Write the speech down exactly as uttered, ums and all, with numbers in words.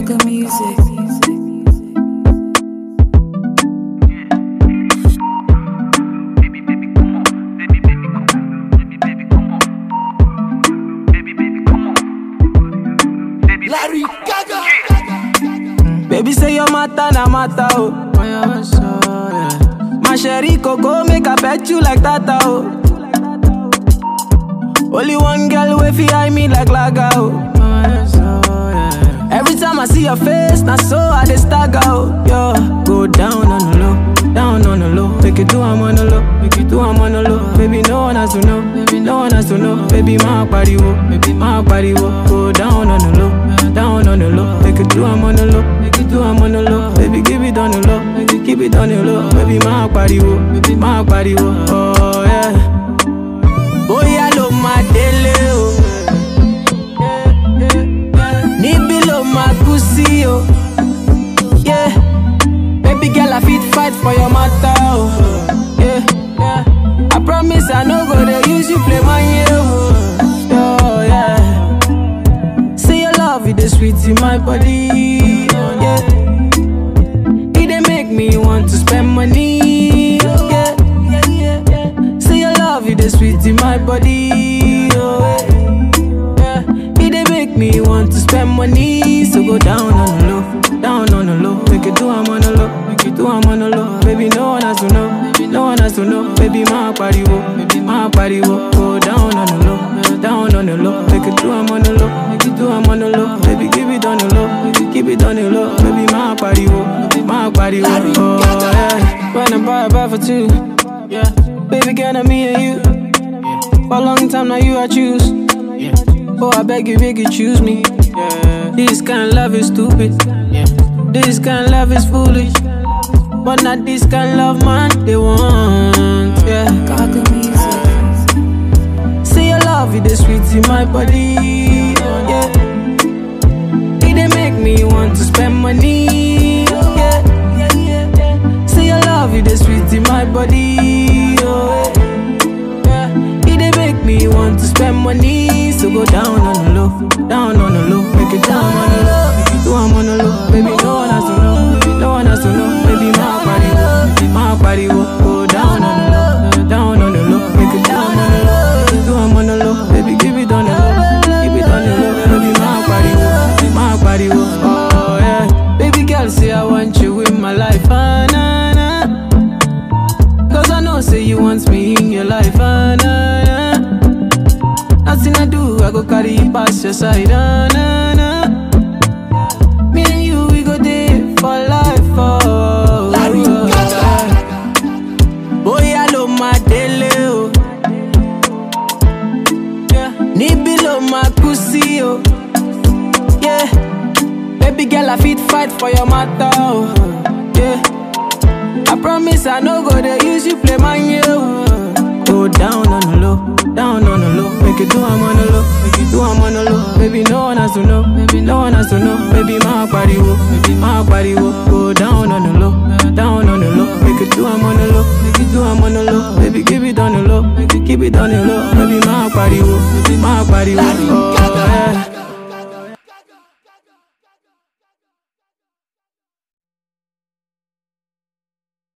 Gaga music. Larry Gaga. Baby say your matter na matter oh. My sherry coco make I pet you like tata oh. Only one girl way fi eye me like laga oh. Every time I see your face, na so I dey stagger oh. Yo, go down on the low, down on the low. Make it do I'm on the low, make it do I'm on the low. Baby no one has to know, no one has to know. Baby my body wo, baby my body wo. Go down on the low, down on the low. Make it do I'm on the low, make it do I'm on the low. Baby give it on the low, make it keep it on the low. Baby my body wo, baby my body wo. Oh yeah. Oh yeah, lo my dele oh. Nibi lo my pussy oh. Yeah. Baby girl I fit fight for your matter oh. Yeah. Yeah. I promise I no go dey use you play my oh. Oh yeah. Say your love it is sweet in my body. Yeah. It dey make me want to spend money. Yeah. Say your love it is sweet in my body. Oh yeah. It dey make me want to spend money. So go down on the low, down on the low. Make it do I'm on the low, make it do I'm on the low. Baby no one has to know, no one has to know. Baby my body wo, baby my body wo. Go down on the low, down on the low. Make it do I'm on the low, make it do I'm on the low. Baby give it on the low, make it keep it on the low. Baby my body wo, my body wo. Oh yeah. When I buy a buy for two, yeah. Baby girl I'm me and you. For a long time now you I choose. Oh I beg you, beg you choose me. This kind of love is stupid. This kind of love is foolish. But not this kind of love man they want. Yeah. Gaga music. Say your love it is sweet in my body. Yeah. It dey make me want to spend money. Yeah. Say your love it is sweet in my body. Oh yeah. It dey make me want to spend money. So go down on the low, down on the low. Make it down on the low, make it do I'm on the low. Baby no one has to know, no one has to know. Baby my body wo, my body wo. Go down on the low, down on the low. Make it down on the low, make it do I'm on the low. Baby give it on the low, keep it on the low. Baby my body wo, my body wo. Oh yeah. Baby girl say I want you in my life, ah nah nah. Cause I know say you want me in your life, ah nah nah. Nothing I do, I go carry you past your side, ah nah nah. Me and you, we go there for life, oh. Larry Gaga. Boy, I love my dele, oh. Yeah. Nibi lo my pussy, oh. Yeah. Baby girl, I fit fight for your matter, oh. Yeah. I promise I no go dey use you play my oh. Go down on the low, down on the low. Make it do I'm on the low, make it do I'm on the low. Baby no one has to know, baby no one has to know. Baby my body wo, baby my body wo. Go down on the low, down on the low. Make it do I'm on the low, make it do I'm on the low. Baby give it on the low, make it keep it on the low. Baby my body wo, baby my body wo. Oh yeah.